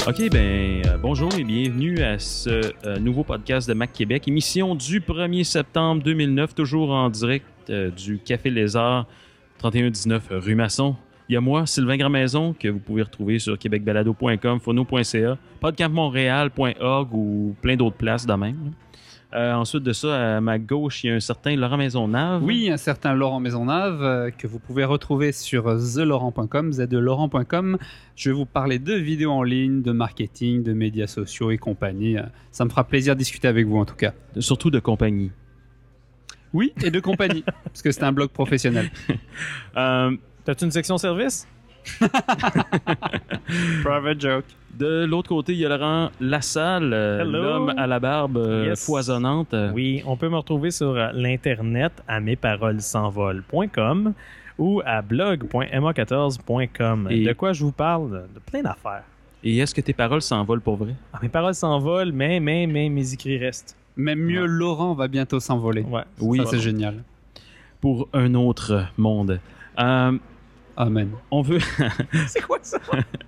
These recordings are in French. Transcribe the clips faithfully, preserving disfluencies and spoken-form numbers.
OK, ben euh, bonjour et bienvenue à ce euh, nouveau podcast de Mac Québec, émission du premier septembre deux mille neuf, toujours en direct euh, du Café Lézard, trente et un dix-neuf rue Masson. Il y a moi, Sylvain Grandmaison, que vous pouvez retrouver sur québec balado point com, phono point c a, podcast montréal point org ou plein d'autres places de même. Euh, ensuite de ça, à ma gauche, il y a un certain Laurent Maisonnave. Oui, un certain Laurent Maisonnave euh, que vous pouvez retrouver sur the laurent point com, z deux laurent point com. Je vais vous parler de vidéos en ligne, de marketing, de médias sociaux et compagnie. Ça me fera plaisir de discuter avec vous en tout cas. Surtout de compagnie. Oui, et de compagnie, parce que c'est un blog professionnel. euh, T'as-tu une section service? Private joke. De l'autre côté, il y a Laurent Lassalle, euh, l'homme à la barbe euh, yes. foisonnante. Oui, on peut me retrouver sur euh, l'internet à mes paroles s'envolent point com ou à blog point m a quatorze point com. Et de quoi je vous parle? De plein d'affaires. Et est-ce que tes paroles s'envolent pour vrai? Ah, mes paroles s'envolent, mais, mais, mais mes écrits restent. Même mieux, ouais. Laurent va bientôt s'envoler. Ouais. Oui, ça, c'est génial. Pour un autre monde. Euh, Amen. On veut... c'est quoi ça?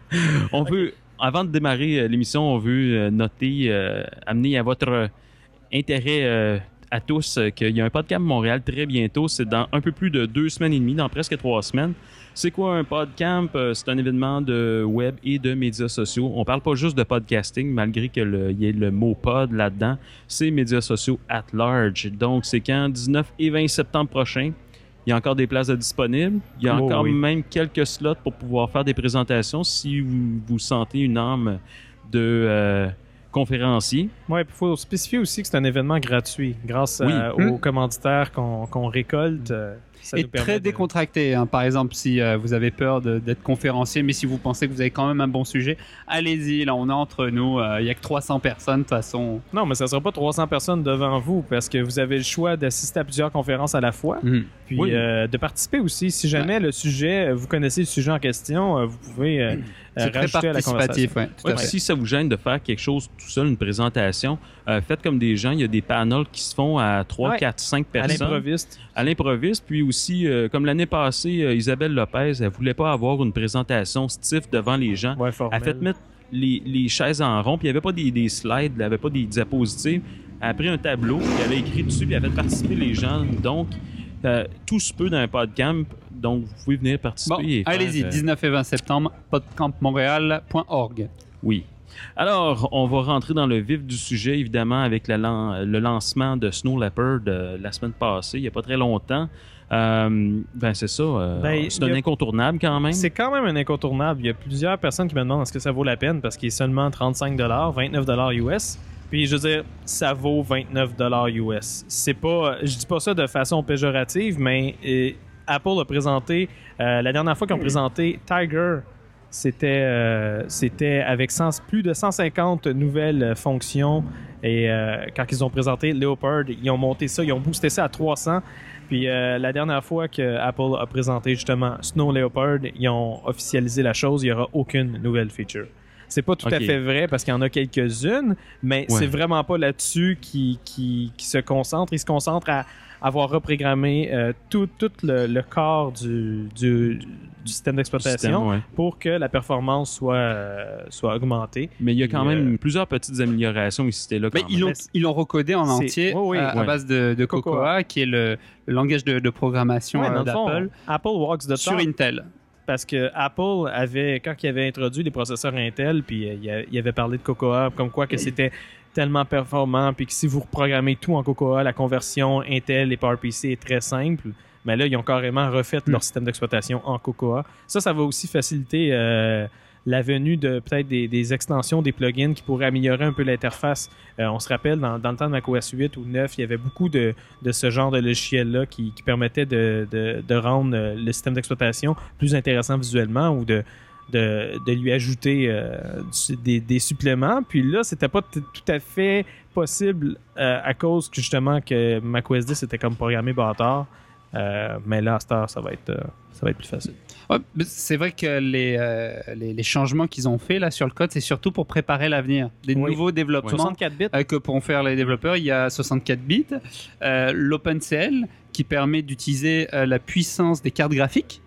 on okay. veut... Avant de démarrer l'émission, on veut noter, euh, amener à votre intérêt euh, à tous euh, qu'il y a un podcast Montréal très bientôt. C'est dans un peu plus de deux semaines et demie, dans presque trois semaines. C'est quoi un podcamp? C'est un événement de web et de médias sociaux. On parle pas juste de podcasting, malgré qu'il y ait le mot pod là-dedans. C'est médias sociaux at large. Donc, c'est quand? dix-neuf et vingt septembre prochain. Il y a encore des places de disponibles. Il y a oh, encore oui. même quelques slots pour pouvoir faire des présentations si vous, vous sentez une âme de euh, conférencier. Oui, il faut spécifier aussi que c'est un événement gratuit grâce oui. à, aux mmh. commanditaires qu'on, qu'on récolte. Euh, ça Et nous très de... décontracté. Hein. Par exemple, si euh, vous avez peur de, d'être conférencier, mais si vous pensez que vous avez quand même un bon sujet, allez-y. Là, on est entre nous. Il euh, n'y a que trois cents personnes, de toute façon. Non, mais ça ne sera pas trois cents personnes devant vous parce que vous avez le choix d'assister à plusieurs conférences à la fois. Mmh. Puis oui. euh, de participer aussi. Si jamais ouais. le sujet, vous connaissez le sujet en question, euh, vous pouvez euh, C'est rajouter très à la conversation. Ouais, ouais, si ça vous gêne de faire quelque chose tout seul, une présentation, euh, faites comme des gens. Il y a des panels qui se font à trois, quatre, cinq personnes. À l'improviste. À l'improviste. Puis aussi, euh, comme l'année passée, euh, Isabelle Lopez, elle voulait pas avoir une présentation stiff devant les gens. Ouais, elle a fait mettre les, les chaises en rond. Puis il n'y avait pas des, des slides, il n'y avait pas des diapositives. Elle a pris un tableau, puis elle a écrit dessus, puis elle a fait participer les gens. Donc, euh, tout se peut dans un podcamp. Donc, vous pouvez venir participer. Bon, et allez-y, faire, euh... dix-neuf et vingt septembre, podcamp montréal point org. Oui. Alors, on va rentrer dans le vif du sujet, évidemment, avec la lan- le lancement de Snow Leopard euh, la semaine passée, il n'y a pas très longtemps. Euh, ben, c'est ça. Euh, ben, c'est un a... incontournable quand même. C'est quand même un incontournable. Il y a plusieurs personnes qui me demandent est-ce que ça vaut la peine parce qu'il est seulement trente-cinq dollars, vingt-neuf dollars U S. Puis, je veux dire, ça vaut vingt-neuf dollars U S. C'est pas... Je dis pas ça de façon péjorative, mais... Et, Apple a présenté, euh, la dernière fois qu'ils ont présenté Tiger, c'était, euh, c'était avec cent, plus de cent cinquante nouvelles fonctions. Et euh, quand ils ont présenté Leopard, ils ont monté ça, ils ont boosté ça à trois cents. Puis euh, la dernière fois que Apple a présenté justement Snow Leopard, ils ont officialisé la chose, il n'y aura aucune nouvelle feature. C'est pas tout okay. à fait vrai parce qu'il y en a quelques-unes, mais ouais. c'est vraiment pas là-dessus qu'ils qui, qui se concentrent. Ils se concentrent à avoir reprogrammé euh, tout, tout le, le corps du, du, du système d'exploitation système, ouais. pour que la performance soit, euh, soit augmentée. Mais il y a quand Et, même euh, plusieurs petites améliorations ici et là. Mais ils l'ont, ils l'ont recodé en c'est... entier oh, oui, à, ouais. à base de, de Cocoa, Cocoa, qui est le, le langage de, de programmation ouais, euh, d'Apple. Fond, Apple walks the sur talk. Intel. Parce que Apple avait, quand il avait introduit les processeurs Intel, puis euh, il avait parlé de Cocoa, comme quoi que c'était tellement performant, puis que si vous reprogrammez tout en Cocoa, la conversion Intel et PowerPC est très simple. Mais là, ils ont carrément refait mm. leur système d'exploitation en Cocoa. Ça, ça va aussi faciliter euh, la venue de peut-être des, des extensions, des plugins qui pourraient améliorer un peu l'interface. Euh, on se rappelle, dans, dans le temps de macOS huit ou neuf, il y avait beaucoup de, de ce genre de logiciels-là qui, qui permettaient de, de, de rendre le système d'exploitation plus intéressant visuellement ou de De, de lui ajouter euh, des, des suppléments. Puis là, c'était pas t- tout à fait possible euh, à cause que justement que macOS dix était comme programmé bâtard. Euh, mais là, à cette heure, ça va être, euh, ça va être plus facile. Ouais, c'est vrai que les, euh, les, les changements qu'ils ont fait là sur le code, c'est surtout pour préparer l'avenir. Des oui. nouveaux développements soixante-quatre bits. Euh, que pourront faire les développeurs. Il y a soixante-quatre bits. Euh, L'OpenCL qui permet d'utiliser euh, la puissance des cartes graphiques.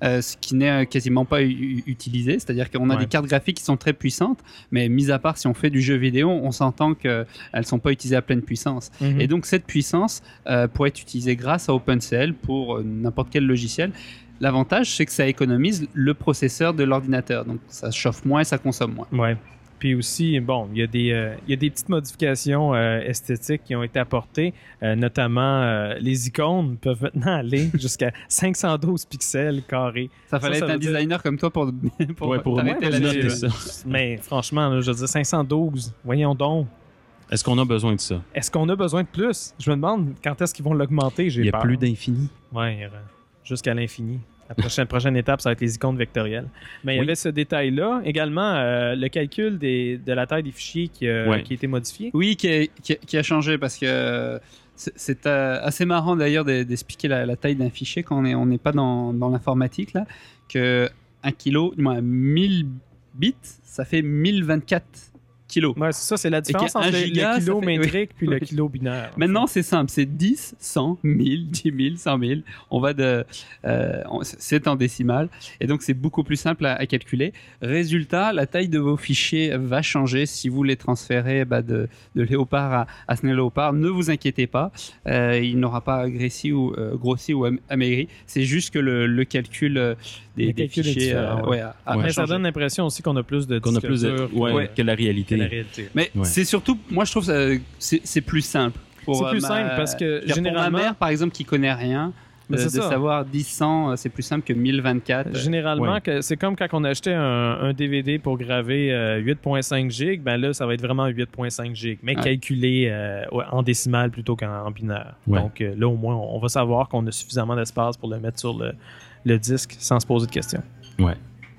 euh, ce qui n'est quasiment pas u- utilisé. C'est-à-dire qu'on a Ouais. des cartes graphiques qui sont très puissantes, mais mis à part si on fait du jeu vidéo, on s'entend qu'elles ne sont pas utilisées à pleine puissance. Mhm. Et donc cette puissance euh, pourrait être utilisée grâce à OpenCL pour euh, n'importe quel logiciel. L'avantage, c'est que ça économise le processeur de l'ordinateur. Donc ça chauffe moins, ça consomme moins. Ouais. Puis aussi, bon, il y a des, euh, il y a des petites modifications euh, esthétiques qui ont été apportées, euh, notamment euh, les icônes peuvent maintenant aller jusqu'à cinq cent douze pixels carrés. Ça fallait Ça, ça être un veut dire- designer comme toi pour, pour, Ouais, pour t'arrêter ouais, là-dessus. noter ça. Mais franchement, là, je veux dire, cinq cent douze, voyons donc. Est-ce qu'on a besoin de ça? Est-ce qu'on a besoin de plus? Je me demande quand est-ce qu'ils vont l'augmenter, j'ai Il n'y a peur. plus d'infini. Ouais, il y aura- jusqu'à l'infini. La prochaine, prochaine étape, ça va être les icônes vectorielles. Mais il y Oui. avait ce détail-là. Également, euh, le calcul des, de la taille des fichiers qui, euh, Ouais. qui a été modifié. Oui, qui, est- qui, a- qui a changé parce que euh, c'est, c'est, euh, assez marrant d'ailleurs d'e- d'expliquer la, la taille d'un fichier quand on n'est on n'est pas dans, dans l'informatique là, que un kilo, du moins mille bits, ça fait mille vingt-quatre kilos. Ouais, c'est ça, c'est la différence qu'un entre le- giga, le ça kilo fait- métrique puis le oui. kilo binaire. Maintenant, c'est simple, c'est dix, cent, mille, dix mille, cent mille. On va de, euh, on- c'est en décimales. Et donc, c'est beaucoup plus simple à, à calculer. Résultat, la taille de vos fichiers va changer si vous les transférez bah, de, de Léopard à, à Snell Léopard. Ne vous inquiétez pas. Euh, il n'aura pas grossi ou, euh, grossi ou am- amaigri. C'est juste que le, le calcul euh, des, Le des calcul est fichiers différent, euh, ouais. ouais, a, a Mais ça changé. donne l'impression aussi qu'on a plus de Qu'on a disques plus de, durs ouais, Ouais. que la réalité. que la réalité. Mais Ouais. c'est surtout, moi je trouve que c'est, c'est plus simple. Pour, C'est euh, plus ma- simple parce que Pour généralement- ma mère, par exemple, qui connaît rien, Mais euh, c'est de ça. savoir dix cents, euh, c'est plus simple que mille vingt-quatre. Généralement, Ouais. que c'est comme quand on achetait un, un D V D pour graver euh, huit virgule cinq gigs, ben là, ça va être vraiment huit virgule cinq gigs, mais Ouais. calculé euh, ouais, en décimales plutôt qu'en en binaire. Ouais. Donc euh, là, au moins, on, on va savoir qu'on a suffisamment d'espace pour le mettre sur le, le disque sans se poser de questions. Ouais.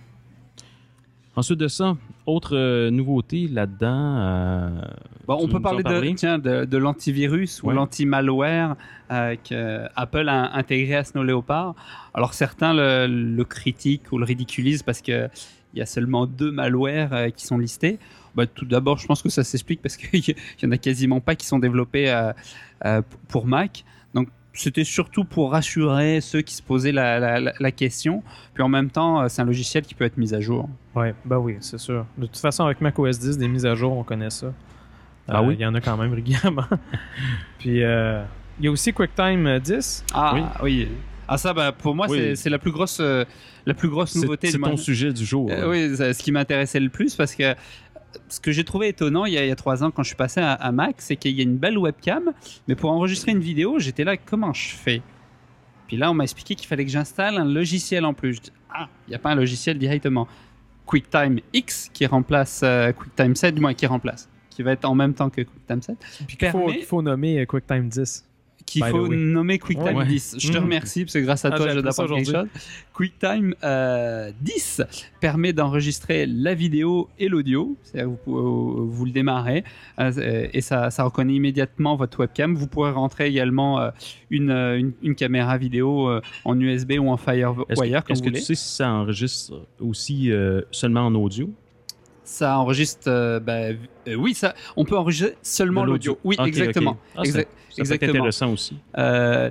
Ensuite de ça, autre euh, nouveauté là-dedans. euh, Bon, on tu peut nous parler en parler? de, tiens, de, de l'antivirus ou Ouais. l'anti-malware euh, que Apple a intégré à Snow Leopard. Alors certains le, le critiquent ou le ridiculisent parce que il y a seulement deux malwares euh, qui sont listés. Bah, tout d'abord, je pense que ça s'explique parce qu'il y en a quasiment pas qui sont développés euh, euh, pour Mac. Donc c'était surtout pour rassurer ceux qui se posaient la, la, la- la question. Puis en même temps, euh, c'est un logiciel qui peut être mis à jour. Ouais, ben oui, c'est sûr. De toute façon, avec macOS dix, des mises à jour, on connaît ça. Ah Euh, oui? Il y en a quand même régulièrement. Puis, euh, il y a aussi QuickTime dix. Ah oui. Ah ça, bah, pour moi, Oui. c'est, c'est la plus grosse, euh, la plus grosse C'est nouveauté. c'est du ton mois. sujet du jour. Euh, oui, ça- ce qui m'intéressait le plus parce que ce que j'ai trouvé étonnant il y a, il y a trois ans quand je suis passé à, à Mac, c'est qu'il y a une belle webcam, mais pour enregistrer une vidéo, j'étais là, comment je fais? Puis là, on m'a expliqué qu'il fallait que j'installe un logiciel en plus. Je dis, ah, il n'y a pas un logiciel directement. QuickTime X qui remplace euh, QuickTime sept, du moins qui remplace, qui va être en même temps que QuickTime sept, Puis qu'il faut, permet- qu'il faut nommer euh, QuickTime dix. qu'il By the faut way. nommer QuickTime Ouais. dix. Je te Mhm. remercie parce que grâce à Ah, toi, j'ai je appris ça d'apprendre quelque chose. QuickTime euh, dix permet d'enregistrer la vidéo et l'audio. C'est-à-dire que vous, pouvez- vous le démarrez euh, et ça, ça reconnaît immédiatement votre webcam. Vous pourrez rentrer également euh, une, euh, une, une caméra vidéo euh, en U S B ou en FireWire Est-ce que, comme est-ce vous que voulez. tu sais si ça enregistre aussi euh, seulement en audio? Ça enregistre. euh, bah, euh, oui, ça, on peut enregistrer seulement De l'audio. Oui, Ok, exactement. ok. Ah, Exa- ça- ça peut être exactement. intéressant aussi. Euh,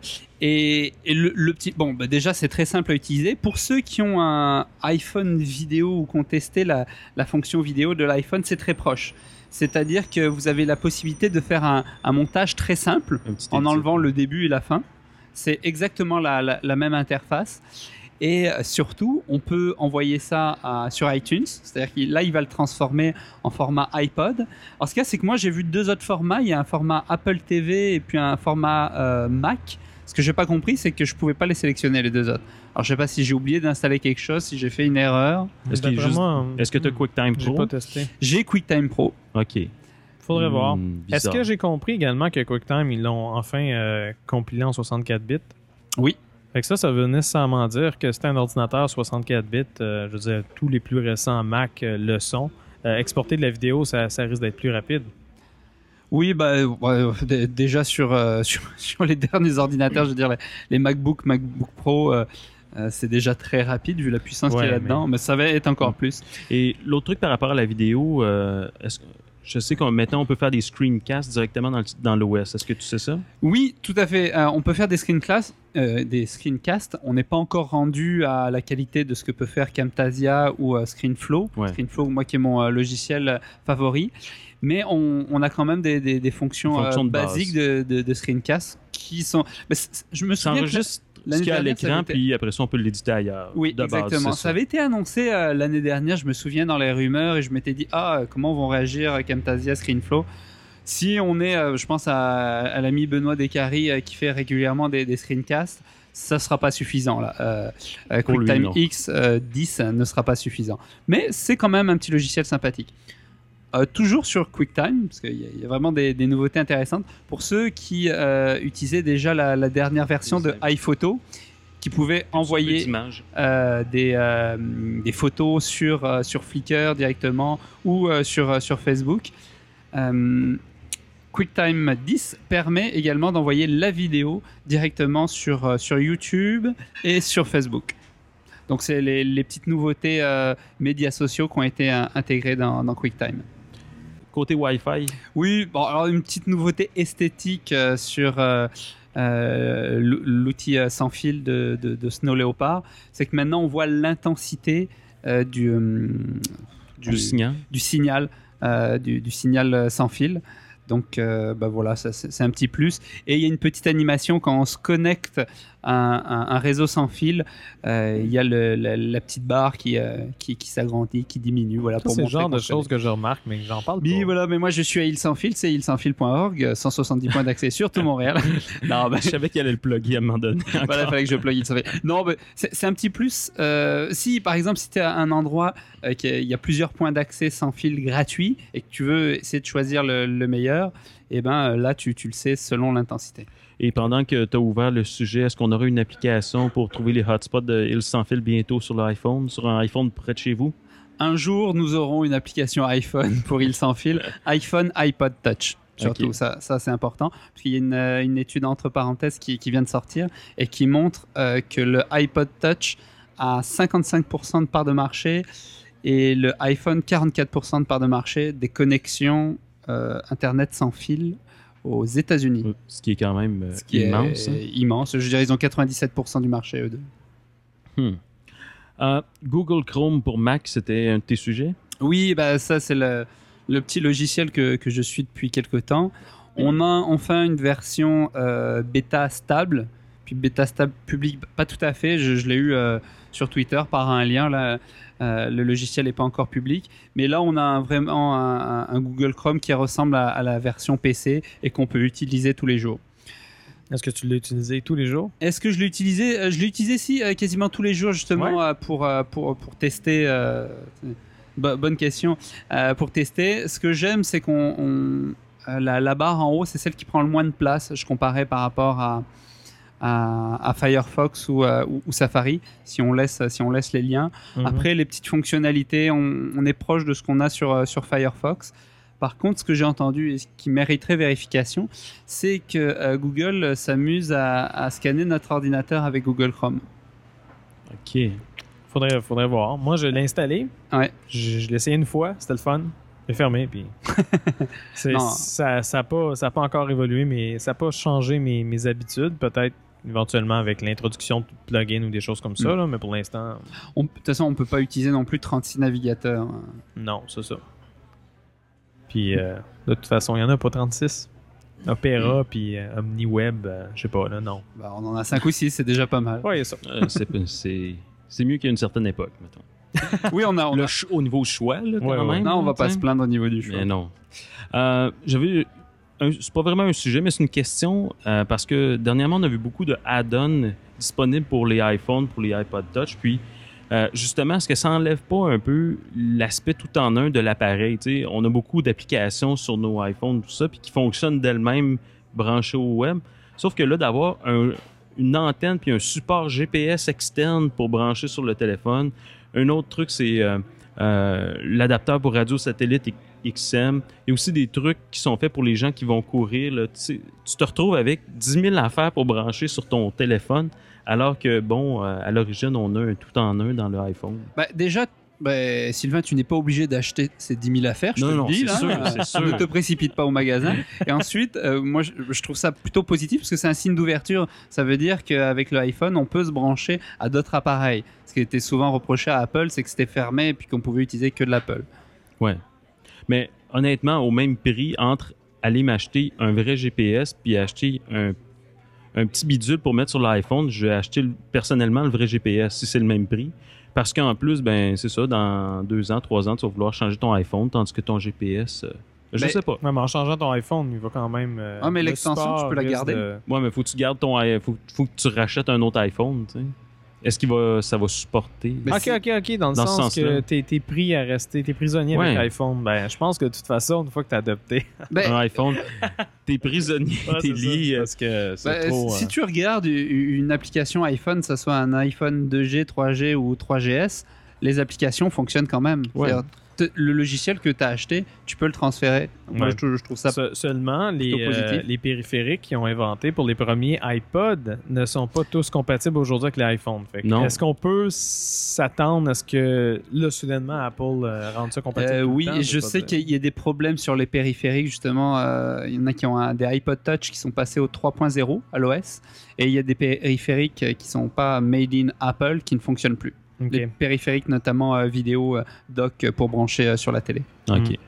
et et le, le petit, bon, bah déjà c'est très simple à utiliser. Pour ceux qui ont un iPhone vidéo ou qui ont testé la, la fonction vidéo de l'iPhone, c'est très proche. C'est-à-dire que vous avez la possibilité de faire un, un montage très simple Un petit en édit. enlevant le début et la fin. C'est exactement la, la, la même interface. Et euh, surtout, on peut envoyer ça à- sur iTunes. C'est-à-dire que là, il va le transformer en format iPod. Alors, ce qu'il y a, c'est que moi, j'ai vu deux autres formats. Il y a un format Apple T V et puis un format euh, Mac. Ce que j'ai pas compris, c'est que je pouvais pas les sélectionner, les deux autres. Alors, je sais pas si j'ai oublié d'installer quelque chose, si j'ai fait une erreur. Est-ce qu'il est D'après juste- moi, Est-ce que tu as hmm, QuickTime j'ai Pro? pas testé. J'ai QuickTime Pro. OK. Faudrait Hmm, voir. Est-ce bizarre. que j'ai compris également que QuickTime, ils l'ont enfin euh, compilé en soixante-quatre bits? Oui. Fait que ça, ça veut nécessairement dire que c'est un ordinateur soixante-quatre bits. euh, je veux dire, tous les plus récents Mac euh, le sont. Euh, exporter de la vidéo, ça, ça risque d'être plus rapide. Oui, bah, ouais, d- déjà sur, euh, sur, sur les derniers ordinateurs, je veux dire, les, les MacBook, MacBook Pro, euh, euh, c'est déjà très rapide vu la puissance Ouais, qu'il y a là-dedans, mais... ça va être encore plus. Et l'autre truc par rapport à la vidéo, euh, est-ce que je sais qu'on maintenant on peut faire des screencasts directement dans, le, dans l'O S. Est-ce que tu sais ça? Oui, tout à fait. Euh, on peut faire des screencasts. Euh, des screencasts. On n'est pas encore rendu à la qualité de ce que peut faire Camtasia ou euh, ScreenFlow. Ouais. ScreenFlow, moi qui est mon euh, logiciel euh, favori. Mais on, on a quand même des, des, des fonctions, Fonctions euh, de base. basiques de, de, de screencast qui sont. Mais c- c- je me Ça souviens que enregistre ce l'année qu'il y a à dernière, ça l'écran, avait été- puis après ça, on peut l'éditer ailleurs. Oui, de base, exactement. c'est Ça avait été annoncé euh, l'année dernière, je me souviens, dans les rumeurs, et je m'étais dit, ah, comment vont réagir Camtasia, ScreenFlow. Si on est, euh, je pense à, à l'ami Benoît Descaries euh, qui fait régulièrement des, des screencasts, ça ne sera pas suffisant. Là. Euh, euh, Pour lui, QuickTime non. X euh, dix ne sera pas suffisant. Mais c'est quand même un petit logiciel sympathique. Euh, toujours sur QuickTime, parce qu'il y, a- il y a vraiment des, des nouveautés intéressantes. Pour ceux qui euh, utilisaient déjà la, la dernière version de iPhoto, qui pouvaient envoyer Images. euh, des, euh, des photos sur, euh, sur Flickr directement ou euh, sur, euh, sur Facebook. Euh, QuickTime dix permet également d'envoyer la vidéo directement sur, euh, sur YouTube et sur Facebook. Donc, c'est les, les petites nouveautés euh, médias sociaux qui ont été euh, intégrées dans, dans QuickTime. Côté Wi-Fi, Oui, bon, alors une petite nouveauté esthétique euh, sur euh, euh, l'outil euh, sans fil de, de, de Snow Leopard, c'est que maintenant on voit l'intensité euh, du, euh, du signal. du signal, euh, du, du signal euh, sans fil. Donc, euh, bah voilà, ça, c'est c'est un petit plus. Et il y a une petite animation quand on se connecte à un, à un réseau sans fil. euh, Il y a le- la, la petite barre qui, euh, qui, qui s'agrandit, qui diminue. Voilà, Ça, pour c'est le montrer genre qu'on de se choses que je remarque, mais j'en parle pas. oui, voilà, mais moi je suis à Île Sans Fil, c'est île sans fil point org, cent soixante-dix points d'accès sur tout Montréal. Non, ben, Je savais qu'il allait le plugger à un moment donné. voilà, il fallait que je plug Île Sans Fil. Non, mais c'est c'est un petit plus. Euh, si, par exemple, si tu es à un endroit euh, qui a- il y a plusieurs points d'accès sans fil gratuits et que tu veux essayer de choisir le, le meilleur, et ben euh, là, tu, tu le sais selon l'intensité. Et pendant que tu as ouvert le sujet, est-ce qu'on aura une application pour trouver les hotspots de Île sans fil bientôt sur l'iPhone, sur un iPhone près de chez vous? Un jour, nous aurons une application iPhone pour Île Sans Fil, iPhone, iPod Touch. Surtout, Ok. ça, ça c'est important. Parce qu'il y a une, euh, une étude entre parenthèses qui, qui vient de sortir et qui montre euh, que le iPod Touch a cinquante-cinq pour cent de part de marché et le iPhone quarante-quatre pour cent de part de marché des connexions euh, Internet sans fil aux États-Unis. Ce qui est quand même euh, Ce qui immense. est hein. immense. Je dirais ils ont quatre-vingt-dix-sept pour cent du marché, eux deux. Hmm. Euh, Google Chrome pour Mac, c'était un de tes sujets? Oui, bah ça c'est le, le petit logiciel que, que je suis depuis quelques temps. On a enfin une version euh, bêta stable, puis bêta stable publique, pas tout à fait. Je, je l'ai eu euh, sur Twitter par un lien. Là, Euh, le logiciel n'est pas encore public, mais là on a un- vraiment un, un Google Chrome qui ressemble à, à la version P C et qu'on peut utiliser tous les jours. Est-ce que tu l'as utilisé tous les jours? Est-ce que je l'ai utilisé Euh, Je l'ai utilisé si euh, quasiment tous les jours justement euh, pour, euh, pour, pour tester. euh, bo- bonne question. Euh, pour tester, ce que j'aime, c'est qu'on on- euh, la, la barre en haut, c'est celle qui prend le moins de place. Je comparais par rapport à, à, à Firefox ou, euh, ou- ou Safari, si on laisse, si on laisse les liens. Mhm. Après, les petites fonctionnalités, on, on est proche de ce qu'on a sur, euh, sur Firefox. Par contre, ce que j'ai entendu et ce qui mériterait vérification, c'est que euh, Google s'amuse à, à scanner notre ordinateur avec Google Chrome. OK. Faudrait, faudrait voir. Moi, je l'ai installé. Ouais. Je, je l'ai essayé une fois. C'était le fun. J'ai fermé. Puis c'est- Non. ça n'a ça pas, ça a pas encore évolué, mais ça n'a pas changé mes, mes habitudes. Peut-être éventuellement avec l'introduction de plugins ou des choses comme ça. Mm. Là, mais pour l'instant, On- De toute façon, on ne peut pas utiliser non plus trente-six navigateurs. non, c'est ça. Puis euh, de toute façon, il n'y en a pas trente-six. Opera, puis euh, OmniWeb, euh, je sais pas, là, non. Bah, on en a cinq ou six, c'est déjà pas mal. Ouais, il y a ça. Euh, c'est, c'est, c'est mieux qu'à une certaine époque, mettons. Oui, on a. on a- Le ch- au niveau choix, là, quand Ouais, ouais. même. Non, on va pas t'sais. se plaindre au niveau du choix. Mais non. Euh, j'avais un- c'est pas vraiment un sujet, mais c'est une question euh, parce que dernièrement, on a vu beaucoup de add-ons disponibles pour les iPhones, pour les iPod Touch. Puis, euh, justement, est-ce que ça enlève pas un peu l'aspect tout en un de l'appareil? T'sais, on a beaucoup d'applications sur nos iPhones, tout ça, puis qui fonctionnent d'elles-mêmes branchées au web. Sauf que là, d'avoir un- une antenne puis un support G P S externe pour brancher sur le téléphone. Un autre truc, c'est euh, euh, l'adapteur pour radio satellite X M. Il y a aussi des trucs qui sont faits pour les gens qui vont courir. Là. Tu sais, tu te retrouves avec dix mille affaires pour brancher sur ton téléphone, alors que, bon, euh, à l'origine, on a un tout en un dans le iPhone. Bah, déjà, Ben, Sylvain, tu n'es pas obligé d'acheter ces dix mille affaires, je Non, te non, le dis. c'est Là, sûr, Euh, c'est sûr. Ne te précipite pas au magasin. Et ensuite, euh, moi, je, je trouve ça plutôt positif parce que c'est un signe d'ouverture. Ça veut dire qu'avec l'iPhone, on peut se brancher à d'autres appareils. Ce qui était souvent reproché à Apple, c'est que c'était fermé et puis qu'on pouvait utiliser que de l'Apple. Ouais. Mais honnêtement, au même prix, entre aller m'acheter un vrai G P S puis acheter un, un petit bidule pour mettre sur l'iPhone, je vais acheter le- personnellement le vrai G P S si c'est le même prix. Parce qu'en plus, ben c'est ça, dans deux ans, trois ans, tu vas vouloir changer ton iPhone, tandis que ton G P S, euh, je Ben, sais pas. Ouais, mais en changeant ton iPhone, il va quand même. euh, Ah, mais le l'extension, support tu peux la risque garder. de- Ouais, mais faut que tu gardes ton i- faut, faut que tu rachètes un autre iPhone, tu sais. Est-ce qu'il va ça va supporter? Mais Ok, c'est- ok, ok, dans le dans ce sens sens-là. que t'es, t'es pris à rester, t'es prisonnier Ouais. avec l'iPhone. Ben, je pense que de toute façon, une fois que t'as adopté. Ben, Un iPhone, t'es prisonnier, Ouais, t'es c'est ça, lié. parce que c'est bah, trop. si euh, tu regardes u- une application iPhone, que ce soit un iPhone deux G, trois G ou trois G S, les applications fonctionnent quand même. Ouais. C'est-à-dire, te- le logiciel que tu as acheté, tu peux le transférer. Moi, Ouais. je, trouve- je trouve ça. Se- seulement, les, plutôt positif. euh, les périphériques qu'ils ont inventés pour les premiers iPods ne sont pas tous compatibles aujourd'hui avec l'iPhone. Fait que Non. Est-ce qu'on peut s'attendre à ce que, là, soudainement, Apple euh, rende ça compatible? Euh, tout le oui, temps? et C'est je pas sais de- qu'il y a des problèmes sur les périphériques, justement. euh, Il y en a qui ont un- des iPod Touch qui sont passés au trois point zéro à l'O S, et il y a des périphériques euh, qui sont pas made in Apple qui ne fonctionnent plus. Ok. Les périphériques, notamment euh, vidéo, euh, dock euh, pour brancher euh, sur la télé. OK. Mm.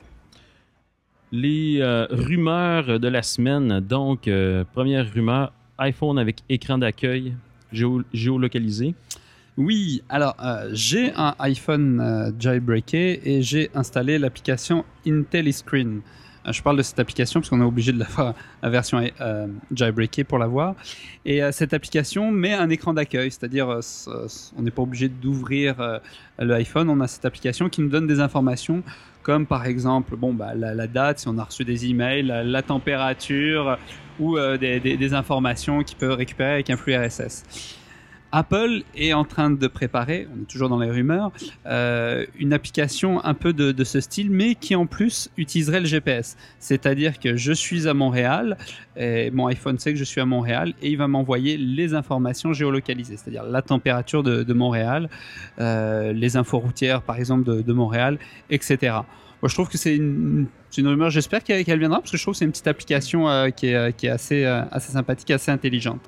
Les euh, rumeurs de la semaine. Donc, euh, première rumeur, iPhone avec écran d'accueil géo- géolocalisé. Oui, alors euh, j'ai un iPhone euh, jailbreaké et j'ai installé l'application IntelliScreen. Euh, je parle de cette application parce qu'on est obligé de l'avoir la version euh, jailbreakée pour l'avoir. Et euh, cette application met un écran d'accueil, c'est-à-dire euh, c- c- on n'est pas obligé d'ouvrir euh, l'iPhone, on a cette application qui nous donne des informations comme par exemple bon, bah, la, la date, si on a reçu des emails, la, la température ou euh, des, des- des informations qu'il peut récupérer avec un flux R S S. Apple est en train de préparer, on est toujours dans les rumeurs, euh, une application un peu de, de ce style, mais qui en plus utiliserait le G P S. C'est-à-dire que je suis à Montréal, et mon iPhone sait que je suis à Montréal, et il va m'envoyer les informations géolocalisées, c'est-à-dire la température de, de Montréal, euh, les infos routières par exemple de, de Montréal, et cetera. Moi, je trouve que c'est une, c'est une rumeur, j'espère qu'elle, qu'elle viendra, parce que je trouve que c'est une petite application euh, qui est, qui est assez, euh, assez sympathique, assez intelligente.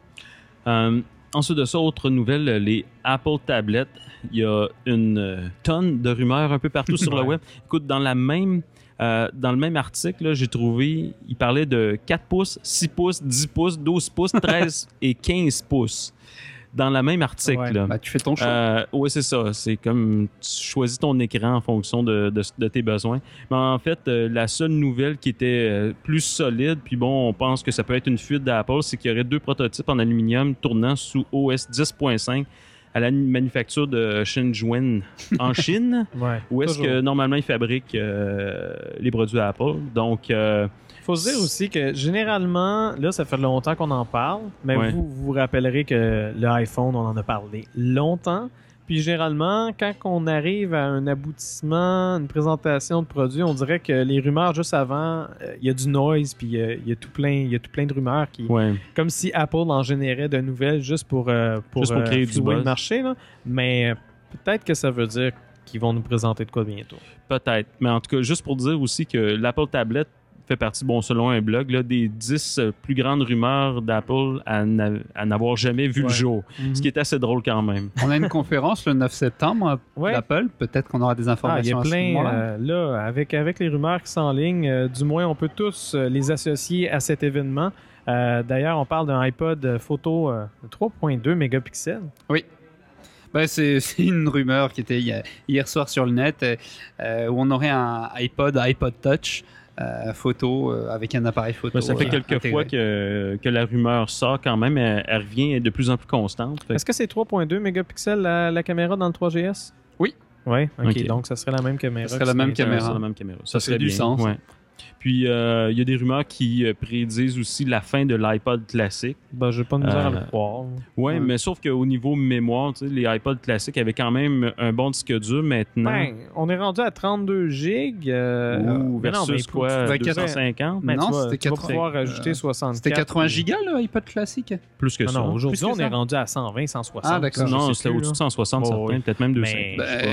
Euh, ensuite de ça, autre nouvelle, les Apple Tablets. Il y a une euh, tonne de rumeurs un peu partout sur le Ouais. web. Écoute, dans la même... euh, dans le même article, là, j'ai trouvé, il parlait de quatre pouces, six pouces, dix pouces, douze pouces, treize et quinze pouces. Dans le même article. Ouais. là. Bah, tu fais ton choix. Euh, oui, c'est ça. C'est comme tu choisis ton écran en fonction de, de, de tes besoins. Mais en fait, euh, la seule nouvelle qui était euh, plus solide, puis bon, on pense que ça peut être une fuite d'Apple, c'est qu'il y aurait deux prototypes en aluminium tournant sous O S dix point cinq à la manufacture de Shenzhen en Chine, Ouais, où est-ce toujours. que normalement ils fabriquent euh, les produits Apple. Donc, euh, Faut se dire aussi que généralement, là, ça fait longtemps qu'on en parle, mais Ouais. vous vous vous rappellerez que l'iPhone, on en a parlé longtemps. Puis généralement, quand on arrive à un aboutissement, une présentation de produit, on dirait que les rumeurs juste avant, euh, il y a du noise, puis il y a- il y, a tout plein, il y a tout plein de rumeurs qui, ouais. comme si Apple en générait de nouvelles juste pour euh, pour, Juste pour euh, créer du flouer le buzz. marché, là. Mais euh, peut-être que ça veut dire qu'ils vont nous présenter de quoi bientôt. Peut-être. Mais en tout cas, juste pour dire aussi que l'Apple Tablet fait partie, bon, selon un blog, là, des dix euh, plus grandes rumeurs d'Apple à, n'a- à n'avoir jamais vu Ouais. le jour. Ce qui est assez drôle quand même. On a une conférence le neuf septembre Ouais. d'Apple. Peut-être qu'on aura des Ah, il y informations a à ce plein, moment-là. euh, là, avec, avec les rumeurs qui s'enlignent, euh, du moins, on peut tous euh, les associer à cet événement. Euh, D'ailleurs, on parle d'un iPod photo euh, de trois virgule deux mégapixels. Ben, c'est c'est une rumeur qui était hier, hier soir sur le net euh, euh, où on aurait un iPod, iPod Touch euh, photo euh, avec un appareil photo. Ben, ça fait euh, quelques intégré. fois que, que la rumeur sort quand même. Elle, elle revient de plus en plus constante. Fait que- Est-ce que c'est trois virgule deux mégapixels la, la caméra dans le trois G S? Oui. Oui, ok, Ok. donc ça serait la même caméra. Ça serait la qui même serait- caméra. C'est la même caméra. Ça serait fait du bien. sens. Ouais. Puis, euh, il y a des rumeurs qui euh, prédisent aussi la fin de l'iPod classique. Ben, j'ai pas de misère à Euh, le croire. Ouais, Ouais. mais sauf qu'au niveau mémoire, tu sais, les iPods classiques avaient quand même un bon disque dur maintenant. Ben, on est rendu à trente-deux gigs. euh, Ou mais non, mais versus pour- quoi, tu vas deux cent cinquante? Mais Non, tu vas, c'était tu vas quatre-vingts. pouvoir ajouter Euh, soixante-quatre. C'était quatre-vingts puis- gigas le iPod classique. Plus que Non, ça. non, aujourd'hui, Plus que on est ça? rendu à cent vingt, cent soixante. Ah, d'accord. Non, Je sais c'était plus, au-dessus là. de cent soixante, Oh, certains, oui. peut-être même deux cents. Mais- je sais pas. Ben,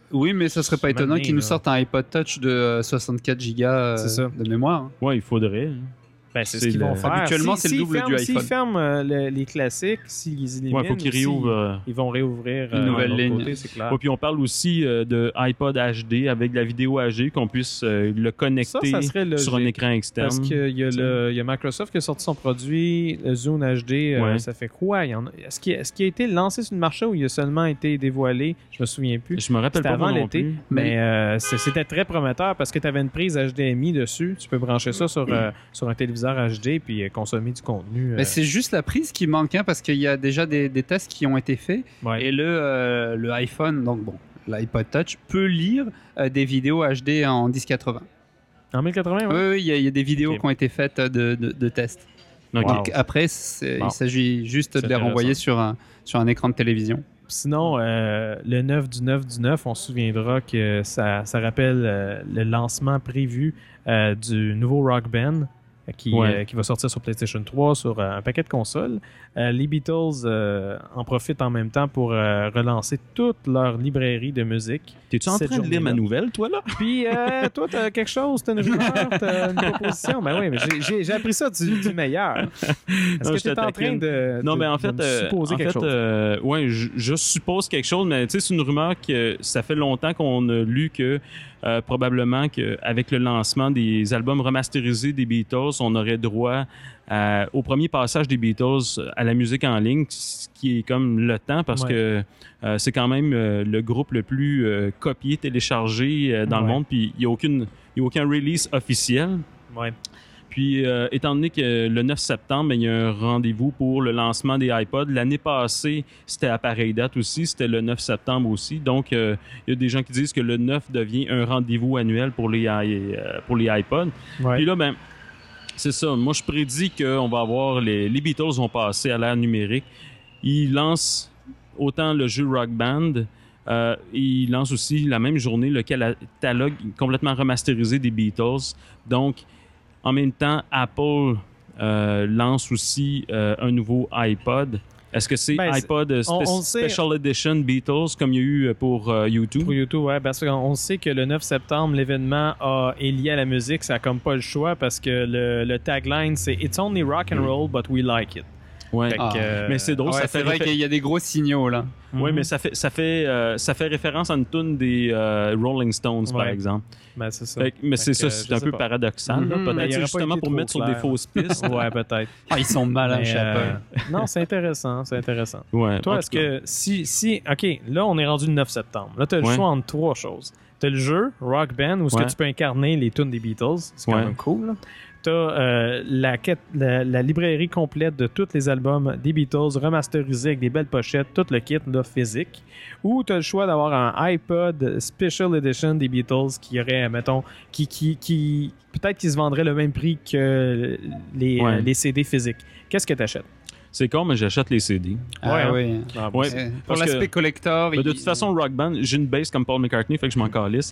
Oui, mais ça serait pas C'est étonnant maintenant, qu'ils nous là. sortent un iPod Touch de euh, soixante-quatre gigas C'est ça. euh, de mémoire. hein. Ouais, il faudrait. Ben, c'est C'est ce qu'ils le- vont faire. Habituellement, Si- c'est le s'ils double ferment- du S'ils iPhone. ferment euh, le- les classiques, s'ils les éliminent, Ouais, faut qu'ils aussi, réouvrent. euh, ils vont réouvrir Une euh, nouvelle de l'autre ligne. côté, c'est clair. Ouais, puis on parle aussi euh, de iPod H D avec de la vidéo H D qu'on puisse euh, le Ça, connecter ça serait logique. sur un écran externe. Parce qu'il y, a le- il y a Microsoft qui a sorti son produit, le Zune H D. euh, Ouais. ça fait quoi? Il y en a- Est-ce qu'il est-ce qu'il a été lancé sur le marché ou il a seulement été dévoilé? Je me souviens plus. Je me rappelle C'était pas avant moi non l'été, plus. mais euh, c'est- c'était très prometteur parce que tu avais une prise H D M I dessus. Tu peux brancher ça sur, euh, sur un téléviseur H D puis euh, consommer du contenu. euh, Mais c'est juste la prise qui manque, hein, parce qu'il y a déjà des, des tests qui ont été faits. ouais. Et le, euh, le iPhone, donc bon, l'iPod Touch, peut lire euh, des vidéos H D en dix quatre-vingts. En mille quatre-vingts, ouais. Oui, oui, il y, a- il y a des vidéos Ok. qui ont été faites de, de, de tests. Donc, Wow. Donc après, c'est- Bon. il s'agit juste C'est de les renvoyer intéressant. sur un, sur un écran de télévision. Sinon, euh, le neuf du neuf du neuf, on se souviendra que ça, ça rappelle euh, le lancement prévu euh, du nouveau Rock Band euh, qui, Ouais. euh, qui va sortir sur PlayStation trois, sur euh, un paquet de consoles. Euh, les Beatles euh, en profitent en même temps pour euh, relancer toute leur librairie de musique. T'es-tu en cette train de lire ma journée-là. nouvelle, toi, là? Puis, euh, toi, t'as quelque chose, t'as une rumeur, t'as une proposition. Ben oui, mais j'ai- j'ai j'ai appris ça du, du meilleur. Est-ce Non, que je t'es en train t'attaquine. de, Non, de- mais en de fait, me euh, supposer en quelque fait, chose? euh, ouais, je, je suppose quelque chose, mais tu sais, c'est une rumeur que ça fait longtemps qu'on a lu que euh, probablement qu'avec le lancement des albums remasterisés des Beatles, on aurait droit à- au premier passage des Beatles à la musique en ligne, ce qui est comme le temps parce Ouais. que euh, c'est quand même euh, le groupe le plus euh, copié, téléchargé euh, dans le Ouais. monde, puis il n'y a aucune, il y a aucun release officiel. Ouais. Puis, euh, étant donné que le neuf septembre, ben, il y a un rendez-vous pour le lancement des iPods. L'année passée, c'était à pareille date aussi. C'était le neuf septembre aussi. Donc, euh, il y a des gens qui disent que le neuf devient un rendez-vous annuel pour les, i- euh, pour les iPods. Ouais. Puis là, ben, c'est ça. Moi, je prédis qu'on va avoir les, les Beatles vont passer à l'ère numérique. Ils lancent autant le jeu Rock Band. Euh, ils lancent aussi la même journée le catalogue complètement remasterisé des Beatles. Donc, en même temps, Apple euh, lance aussi euh, un nouveau iPod. Est-ce que c'est Ben, c'est- iPod euh, on- spe- on sait- Special Edition Beatles comme il y a eu pour euh, YouTube? Pour YouTube, ouais, parce qu'on sait que le neuf septembre, l'événement a- est lié à la musique, ça a comme pas le choix parce que le, le tagline c'est It's only rock and roll, but we like it. Ouais. Fait que, Ah. euh, Mais c'est drôle, Ouais, ça c'est fait vrai réfé- qu'il y a des gros signaux là. Oui, mhm. mais ça fait ça fait euh, ça fait référence à une tune des euh, Rolling Stones par Ouais. exemple. Ben, c'est ça. Fait que- mais c'est Fait ça, que, c'est je un sais peu pas. paradoxal, là, Mhm, mais il peut-être aurait pas justement été pour trop mettre sur des clair. fausses pistes. Ouais, peut-être. Ah, ils sont malins, Mais, chez euh, Apple. non, c'est intéressant, c'est intéressant. Ouais, en Toi, tout est-ce cas. que si, si, ok, là on est rendu le neuf septembre. Là, t'as le Ouais. choix entre trois choses. T'as le jeu Rock Band où est-ce Ouais. que tu peux incarner les tunes des Beatles, c'est quand Ouais. même cool. là. T'as euh, la, quête- la, la librairie complète de tous les albums des Beatles remasterisés avec des belles pochettes, tout le kit là, physique. Ou t'as le choix d'avoir un iPod Special Edition des Beatles qui aurait, mettons, qui, qui, qui peut-être qui se vendrait le même prix que les, Ouais. euh, les C D physiques. Qu'est-ce que t'achètes? C'est con, mais j'achète les C D. Ah, ouais, hein. oui. Ah, Ouais. Euh, Pour parce l'aspect que- collector, Mais de il- toute façon, Rock Band, j'ai une base comme Paul McCartney, fait que je m'en calisse.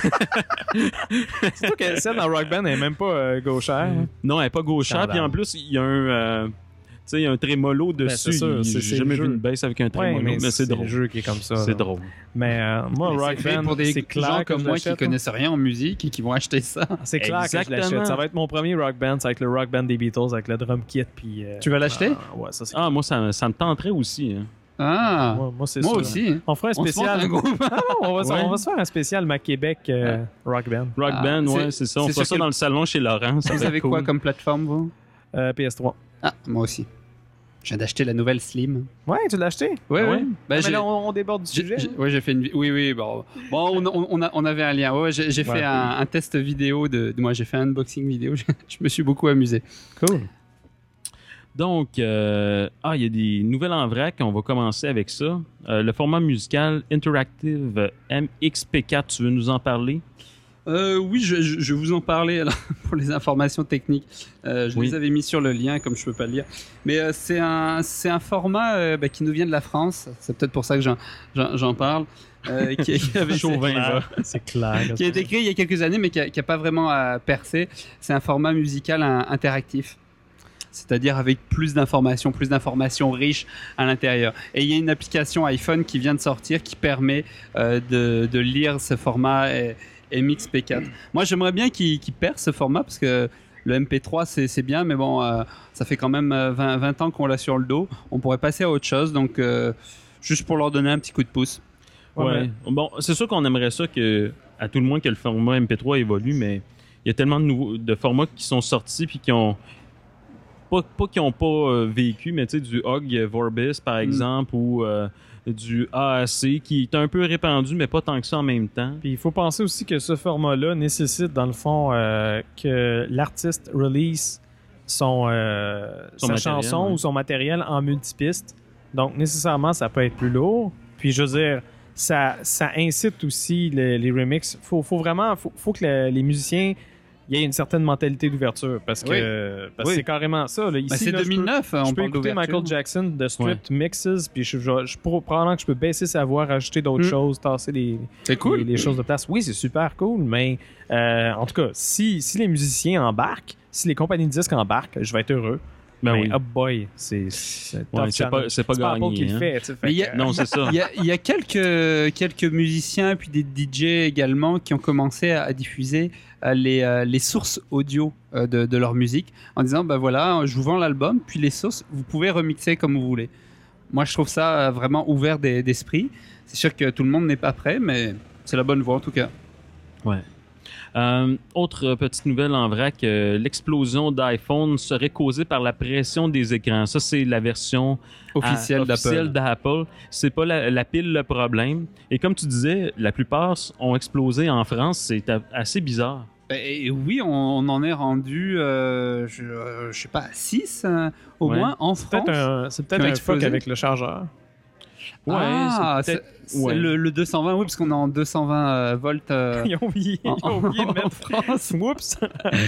Surtout que celle dans Rock Band n'est même pas euh, gauchère. hein. Non, elle est pas gauchère. Scandale. Puis en plus, il y a un, euh, tu sais, il y a un trémolo dessus. Ben, c'est sûr, Il- c'est- J'ai c'est jamais le vu jeu. une bass avec un Ouais, trémolo, mais, mais, c'est drôle. le jeu qui est comme ça. C'est là. drôle. Mais euh, moi, Mais Rock c'est fait Band, pour des c'est clair gens que comme je moi qui l'achète, connaissent rien en musique et qui vont acheter ça. là. C'est clair que je Exactement. l'achète. Ça va être mon premier Rock Band, c'est avec le Rock Band des Beatles, avec le drum kit. Puis, euh, Tu vas l'acheter? ah, ouais, ça c'est. Ah, moi, ça, ça me tenterait aussi. hein. Ah, Moi, moi, c'est moi sûr. aussi. On fera un On se monte spécial. un groupe. Ah non, on, va, se- Ouais. on va se faire un spécial Mac Québec euh, Rock Band. Rock Ah, Band, ouais, c'est- c'est ça. On c'est fera sûr ça que- dans le salon chez Laurent. Ça Vous va être avez cool. quoi comme plateforme, vous? Euh, P S trois. Ah, moi aussi. Je viens d'acheter la nouvelle Slim. Ouais, tu l'as acheté? Ouais, Ah ouais. ouais? Bah, Ah, mais j'ai- là, on, on déborde du j'ai- sujet. j'ai- là. ouais, j'ai fait une. vi- Oui, oui. Bon, bon on, on- on a- on avait un lien. Ouais, ouais, j'ai j'ai Ouais. fait un, un test vidéo de, de- moi. J'ai fait un unboxing vidéo. Je, je me suis beaucoup amusé. Cool. Donc, euh, ah, il y a des nouvelles en vrac. On va commencer avec ça. Euh, le format musical Interactive M X P quatre, tu veux nous en parler? Euh, oui, je, je, je vais vous en parler alors, pour les informations techniques. Euh, je Oui. les avais mis sur le lien, comme je peux pas le lire. Mais euh, c'est un, c'est un format euh, bah, qui nous vient de la France. C'est peut-être pour ça que j'en, j'en, j'en parle. Euh, qui, qui avait- Chauvin, va. C'est clair. qui a été créé il y a quelques années, mais qui n'a pas vraiment euh, percé. C'est un format musical un- interactif. c'est-à-dire avec plus d'informations, plus d'informations riches à l'intérieur. Et il y a une application iPhone qui vient de sortir qui permet euh, de, de lire ce format M X P quatre. Moi, j'aimerais bien qu'il, qu'il perce ce format parce que le M P trois, c'est, c'est bien, mais bon, euh, ça fait quand même vingt, vingt ans qu'on l'a sur le dos. On pourrait passer à autre chose, donc euh, juste pour leur donner un petit coup de pouce. Ouais. ouais. Bon, c'est sûr qu'on aimerait ça que, à tout le moins, que le format M P trois évolue, mais il y a tellement de nouveaux de formats qui sont sortis puis qui ont pas, pas qui ont pas euh, vécu, mais tu sais, du H U G Vorbis par exemple, mm. ou euh, du A A C qui est un peu répandu, mais pas tant que ça en même temps. Puis il faut penser aussi que ce format-là nécessite, dans le fond, euh, que l'artiste release son, euh, son sa chanson ouais. ou son matériel en multipiste. Donc, nécessairement, ça peut être plus lourd. Puis, je veux dire, ça, ça incite aussi les, les remixes. Faut, faut vraiment, faut, faut que le, les musiciens il y a une certaine mentalité d'ouverture parce que oui. parce oui. c'est carrément ça. Là. Ici, ben, c'est là, deux mille neuf, je peux, on je peux parle écouter d'ouverture. Michael Jackson de Stripped ouais. Mixes, puis je, je, je, probablement que je peux baisser sa voix, rajouter d'autres mm. choses, tasser les, c'est cool. les, les choses de place. Oui, c'est super cool, mais euh, en tout cas, si, si les musiciens embarquent, si les compagnies de disques embarquent, je vais être heureux. Ben mais oui. oh boy, c'est c'est, ouais, c'est pas c'est pas c'est gagné. Pas qui hein. le fait, fait mais y a, que... Non, c'est ça. Il y a, il y a quelques quelques musiciens et puis des D J également qui ont commencé à, à diffuser euh, les euh, les sources audio euh, de de leur musique en disant bah voilà, je vous vends l'album puis les sources vous pouvez remixer comme vous voulez. Moi, je trouve ça vraiment ouvert des, d'esprit. C'est sûr que tout le monde n'est pas prêt, mais c'est la bonne voie en tout cas. Ouais. Euh, autre petite nouvelle en vrac, euh, l'explosion d'iPhone serait causée par la pression des écrans. Ça, c'est la version officielle, à, officielle d'Apple. d'Apple. C'est pas la, la pile le problème. Et comme tu disais, la plupart ont explosé en France. C'est a, assez bizarre. Et oui, on, on en est rendu, euh, je, euh, je sais pas, six euh, au ouais. moins en c'est France. Peut-être un, c'est peut-être un fuck avec le chargeur. Ouais, ah, c'est, c'est ouais. le, le deux cent vingt, oui, parce qu'on est en deux cent vingt volts. Euh, ils ont oublié, en, ils ont oublié de mettre France. Oups.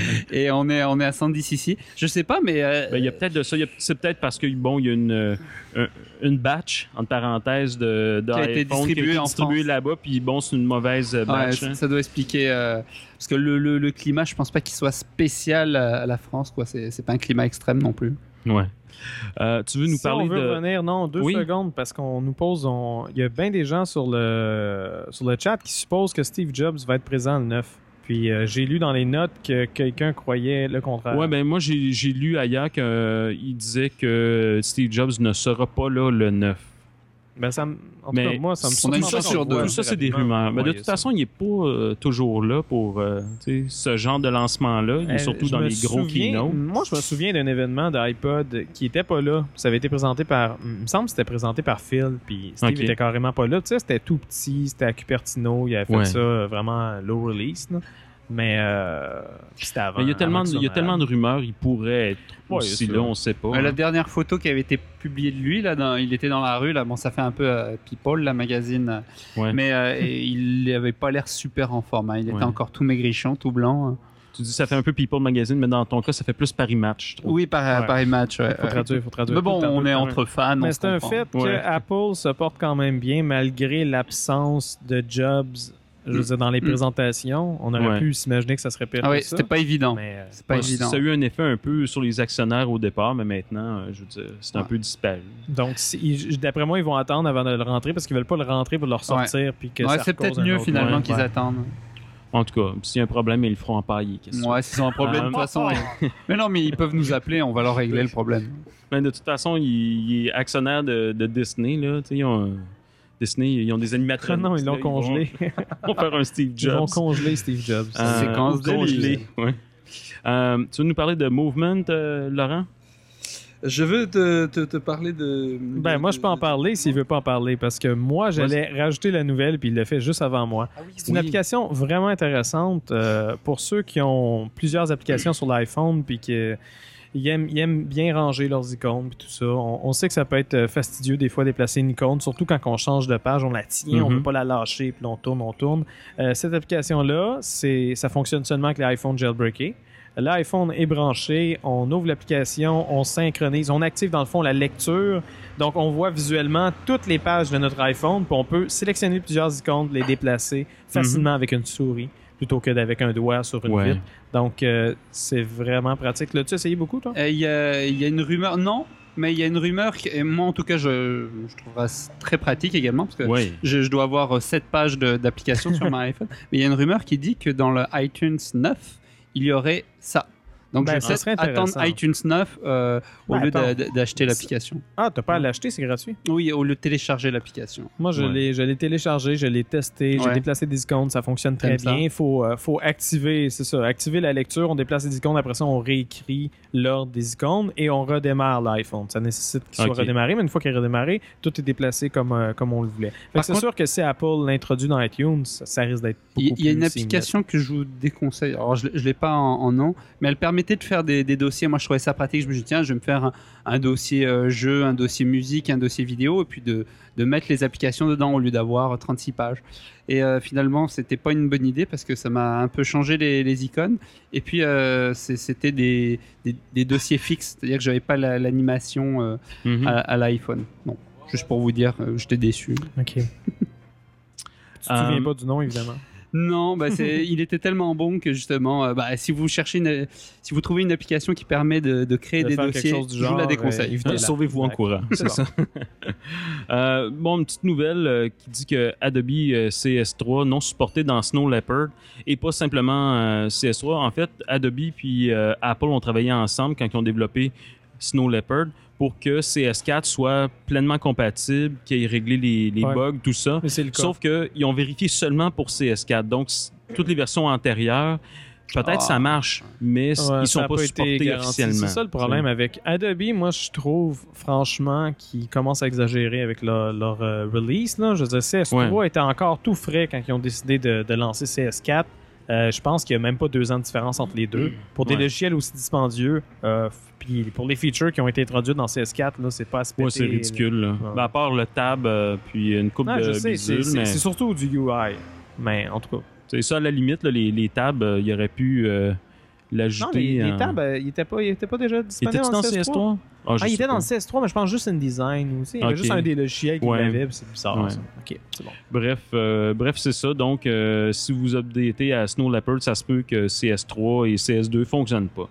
Et on est, on est à cent dix ici. Je sais pas, mais. Euh, ben, il y a peut-être de ça. Il y a, c'est peut-être parce que, bon, il y a une, euh, une batch, entre parenthèses, de, de qui a été distribuée qui a été distribuée là-bas, puis bon, c'est une mauvaise batch. Ouais, hein. Ça doit expliquer. Euh, parce que le, le, le climat, je pense pas qu'il soit spécial à la France, quoi. C'est, c'est pas un climat extrême non plus. Ouais. Euh, tu veux nous si parler on veut de... revenir, non, deux oui. secondes, parce qu'on nous pose... On... Il y a bien des gens sur le, sur le chat qui supposent que Steve Jobs va être présent le neuf. Puis euh, j'ai lu dans les notes que quelqu'un croyait le contraire. Ouais, ben moi, j'ai, j'ai lu ailleurs qu'il euh, disait que Steve Jobs ne sera pas là le neuf. Ben ça, en tout mais cas, moi, ça me on a une chance sur deux. Tout ça, c'est des rumeurs. Mais de toute façon, il n'est pas euh, toujours là pour euh, ce genre de lancement-là. Il est euh, surtout dans les gros keynotes. Moi, je me souviens d'un événement d'iPod qui n'était pas là. Ça avait été présenté par... Il me semble que c'était présenté par Phil, puis Steve okay. était carrément pas là. Tu sais, c'était tout petit, c'était à Cupertino. Il avait fait ouais. ça vraiment low release, là. Mais euh, c'était avant. Mais il y a tellement, de, il y a tellement de rumeurs, il pourrait être ouais, aussi là, on sait pas. Mais hein. La dernière photo qui avait été publiée de lui, là, dans, il était dans la rue, là, bon, ça fait un peu euh, People, la magazine, ouais. mais euh, il avait pas l'air super en forme. Hein. Il était ouais. encore tout maigrichon, tout blanc. Hein. Tu dis ça fait un peu People Magazine, mais dans ton cas, ça fait plus Paris Match. Oui, par, ouais. Paris Match. Ouais. Faut traduire, faut traduire. Mais bon, on est entre fans. Mais c'est un fait que ouais. Apple se porte quand même bien malgré l'absence de Jobs. Je veux dire, dans les présentations, on aurait ouais. pu s'imaginer que ça serait pire ah que oui, ça. C'était pas évident. Mais, c'est pas ouais, évident. Ça a eu un effet un peu sur les actionnaires au départ, mais maintenant, je veux dire, c'est ouais. un peu disparu. Donc, si, d'après moi, ils vont attendre avant de le rentrer parce qu'ils veulent pas le rentrer pour le ressortir. Ouais, puis que ouais ça c'est peut-être mieux finalement ouais. qu'ils ouais. attendent. En tout cas, s'il y a un problème, ils le feront empailler. Ouais, s'ils ont un problème, de toute façon. Mais non, mais ils peuvent nous appeler, on va leur régler le problème. Mais de toute façon, il, il est actionnaire de, de Disney, là. Tu sais, ils ont. Disney, ils ont des animateurs. Non, ils l'ont là, congelé. Ils vont faire un Steve Jobs. Ils vont congeler Steve Jobs. Euh, séquence congelé. Ouais. Euh, tu veux nous parler de Movement, euh, Laurent? Je veux te, te, te parler de... Ben, de, moi, je peux en parler s'il veut pas en parler, parce que moi, j'allais ouais, rajouter la nouvelle, puis il l'a fait juste avant moi. Ah oui, c'est oui. une application vraiment intéressante euh, pour ceux qui ont plusieurs applications sur l'iPhone, puis qui... Ils aiment, ils aiment bien ranger leurs icônes et tout ça. On, on sait que ça peut être fastidieux des fois déplacer une icône, surtout quand on change de page, on la tient, mm-hmm. on veut pas la lâcher, puis on tourne, on tourne. Euh, cette application-là, c'est, ça fonctionne seulement avec l'iPhone jailbreaké. L'iPhone est branché, on ouvre l'application, on synchronise, on active dans le fond la lecture. Donc, on voit visuellement toutes les pages de notre iPhone, puis on peut sélectionner plusieurs icônes, les déplacer facilement mm-hmm. avec une souris. plutôt que d'avec un doigt sur une Ouais. vitre. Donc, euh, c'est vraiment pratique. L'as-tu essayé beaucoup, toi? Euh, Il y, a, il y a une rumeur, non, mais il y a une rumeur, qui, et moi en tout cas, je, je trouverais ça très pratique également, parce que Ouais. je, je dois avoir sept pages de- d'applications sur mon iPhone. Mais il y a une rumeur qui dit que dans le iTunes neuf, il y aurait ça. Donc Ben, je ça vais serait peut-être attendre intéressant. iTunes neuf euh, au Ben, lieu attends. d'a- d'acheter l'application. Ah, t'as pas à l'acheter, c'est gratuit. Oui, au lieu de télécharger l'application. Moi, je Ouais. l'ai, je l'ai téléchargé, je l'ai testé, j'ai Ouais. déplacé des icônes, ça fonctionne très T'aimes ça? bien. Il faut, euh, faut activer, c'est ça, activer la lecture, on déplace les icônes, après ça, on réécrit l'ordre des icônes et on redémarre l'iPhone. Ça nécessite qu'il soit Ok. redémarré, mais une fois qu'il est redémarré, tout est déplacé comme, euh, comme on le voulait. Fait que Par c'est contre- sûr que si Apple l'introduit dans iTunes, ça, ça risque d'être beaucoup Il y, il y a une plus seamless. application que je vous déconseille. Alors, je ne l'ai pas en, en nom, mais elle permettait de faire des, des dossiers. Moi, je trouvais ça pratique. Je me suis dit, tiens, je vais me faire un, un dossier euh, jeu, un dossier musique, un dossier vidéo, et puis de, de mettre les applications dedans au lieu d'avoir trente-six pages. Et euh, finalement, c'était pas une bonne idée parce que ça m'a un peu changé les, les icônes. Et puis, euh, c'est- c'était des, des, des dossiers fixes, c'est-à-dire que j'avais pas la- l'animation euh, Mhm. à, à l'iPhone. Bon, juste pour vous dire, euh, j'étais déçu. OK. Tu te Euh, souviens pas du nom, évidemment. Non, bah c'est, il était tellement bon que justement, euh, bah, si vous cherchez, une, si vous trouvez une application qui permet de, de créer De des faire quelque dossiers, chose du je vous genre, la euh, déconseille. évitez-la. Euh, Sauvez-vous en Exact. courant, c'est bon. ça. Euh, bon, une petite nouvelle euh, qui dit que Adobe euh, C S trois non supporté dans Snow Leopard et pas simplement euh, C S trois. En fait, Adobe puis euh, Apple ont travaillé ensemble quand ils ont développé Snow Leopard pour que C S quatre soit pleinement compatible, qu'il ait réglé les, les Ouais. bugs, tout ça. Mais c'est le cas. Sauf qu'ils ont vérifié seulement pour C S quatre. Donc, c- toutes les versions antérieures, peut-être Ah. ça marche, mais c- Ouais, ils ça sont a pas, été supportés garanti. officiellement. C'est ça le problème avec Adobe. Moi, je trouve franchement qu'ils commencent à exagérer avec leur, leur, euh, release. Là. Je veux dire, C S trois Ouais. était encore tout frais quand ils ont décidé de, de lancer C S quatre. Euh, je pense qu'il n'y a même pas deux ans de différence entre les deux. Pour des Ouais. logiciels aussi dispendieux, euh, f- puis pour les features qui ont été introduites dans C S quatre, là, c'est pas à se Ouais, péter, c'est ridicule. Là. Ouais. Ben, à part le tab, euh, puis une coupe Non, de je sais, c'est, bidules, c'est- mais c'est surtout du U I. Mais en tout cas. c'est ça, à la limite, là, les, les tabs, euh, il aurait pu euh, l'ajouter. Non, les, les en- tabs, euh, ils n'étaient pas, ils étaient pas déjà Il disponibles était-tu dans C S trois? je Ah, il sais était dans pas. le C S trois, mais je pense juste InDesign aussi. Il y avait Ok. juste un des logiciels qui Ouais. l'avait, puis c'est bizarre. Ouais. Ça. Ok, c'est bon. Bref, euh, bref c'est ça. Donc, euh, si vous updatez à Snow Leopard, ça se peut que C S trois et C S deux ne fonctionnent pas.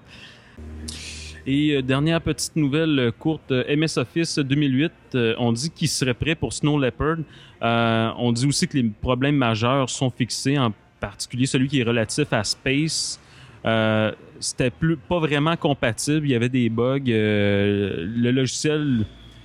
Et euh, dernière petite nouvelle euh, courte, euh, M S Office deux mille huit, euh, on dit qu'il serait prêt pour Snow Leopard. Euh, on dit aussi que les problèmes majeurs sont fixés, en particulier celui qui est relatif à Space. Euh, c'était plus, pas vraiment compatible, il y avait des bugs. euh, le logiciel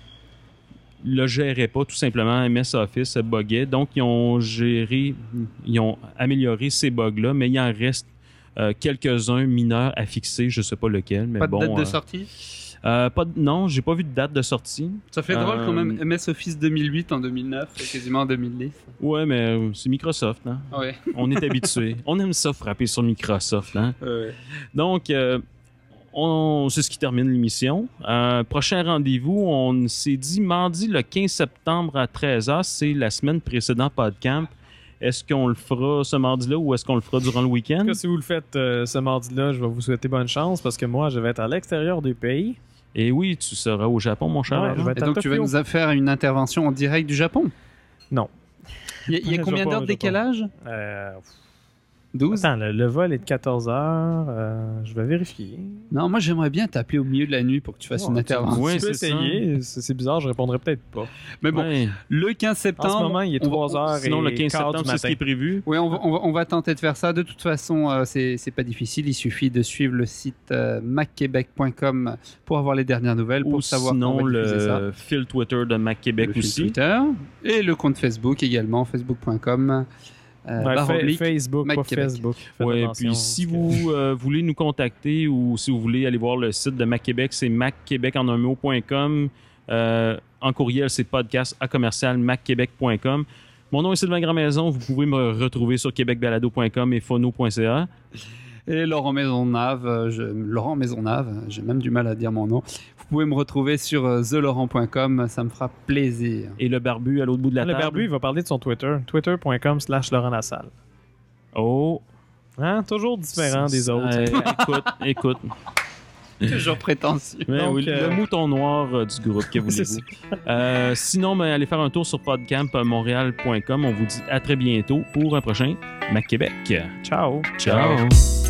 le gérait pas, tout simplement. M S Office buguait. Donc, ils ont géré, ils ont amélioré ces bugs-là, mais il en reste euh, quelques-uns mineurs à fixer. Je sais pas lequel, mais Pas de bon. date de euh, sortie. euh, pas de- non, j'ai pas vu de date de sortie. Ça fait drôle euh, quand même. M S Office deux mille huit en deux mille neuf, c'est quasiment en deux mille dix. Ouais, mais euh, c'est Microsoft, hein? Ouais. On est habitué. On aime ça frapper sur Microsoft, hein? ouais. Donc, euh, on, c'est ce qui termine l'émission. Euh, prochain rendez-vous, on s'est dit mardi le quinze septembre à treize heures. C'est la semaine précédente PodCamp. Est-ce qu'on le fera ce mardi-là ou est-ce qu'on le fera durant le week-end? En tout cas, si vous le faites euh, ce mardi-là, je vais vous souhaiter bonne chance parce que moi, je vais être à l'extérieur du pays. Et oui, tu seras au Japon, mon cher. Ouais, Laurent. je vais être Et à donc tu vas Tokyo. nous faire une intervention en direct du Japon. Non. Il y a, il y a Je combien vais pas d'heures au de décalage Euh, douze. Attends, le, le vol est de quatorze heures. euh, je vais vérifier. Non, moi j'aimerais bien t'appeler au milieu de la nuit pour que tu fasses Ouais, une tu- intervention. Ouais, tu peux c'est essayer. C'est, c'est bizarre, je répondrai peut-être pas. Mais bon, Ouais. le quinze En septembre. ce moment, il est on va- trois heures Sinon, le et quinze quart septembre, du c'est ce qui est matin. prévu. Oui, on va, on, va, on va tenter de faire ça. De toute façon, euh, c'est c'est pas difficile. Il suffit de suivre le site euh, mac québec point com pour avoir les dernières nouvelles, pour Ou savoir sinon, quand on va diffuser ça. le fil Twitter de Mac Québec Le fil aussi. Twitter et le compte Facebook également, facebook point com. Euh, Ouais, barre fa- oblique, Facebook, Mac pas Québec. Facebook. Faites Ouais, attention, puis si parce que- vous euh, voulez nous contacter ou si vous voulez aller voir le site de Mac Québec, c'est mac québec en un mot point com. Euh, en courriel, c'est podcast à commercial mac québec point com. Mon nom est Sylvain Grandmaison. Vous pouvez me retrouver sur québec balado point com et phono point c a. Et Laurent Maisonnave, euh, je- Laurent Maisonnave, euh, j'ai même du mal à dire mon nom. Vous pouvez me retrouver sur euh, the laurent point com, ça me fera plaisir. Et le barbu à l'autre bout de la Le table. barbu, il va parler de son Twitter. twitter point com slash Laurent Lassalle. Oh. Hein? Toujours différent des autres. Euh, écoute, écoute. Toujours prétentieux. Ouais, Donc, oui, euh, le mouton noir euh, du groupe, que C'est voulez-vous. Euh, sinon, ben, allez faire un tour sur podcamp montréal point com. On vous dit à très bientôt pour un prochain Mac Québec. Ciao. Ciao.